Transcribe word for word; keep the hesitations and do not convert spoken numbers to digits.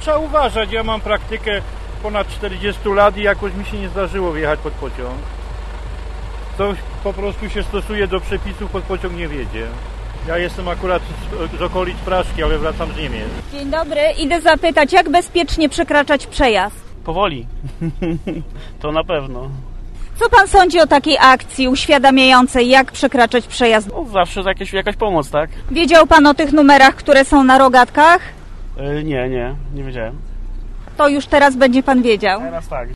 trzeba uważać. Ja mam praktykę ponad czterdzieści lat i jakoś mi się nie zdarzyło wjechać pod pociąg. Ktoś po prostu się stosuje do przepisów, pod pociąg nie wiedzie. Ja jestem akurat z, z okolic Praszki, ale wracam z Niemiec. Dzień dobry, idę zapytać, jak bezpiecznie przekraczać przejazd? Powoli. To na pewno. Co pan sądzi o takiej akcji uświadamiającej, jak przekraczać przejazd? No, zawsze jakieś, jakaś pomoc, tak? Wiedział pan o tych numerach, które są na rogatkach? Yy, nie, nie, nie wiedziałem. To już teraz będzie pan wiedział. Teraz tak.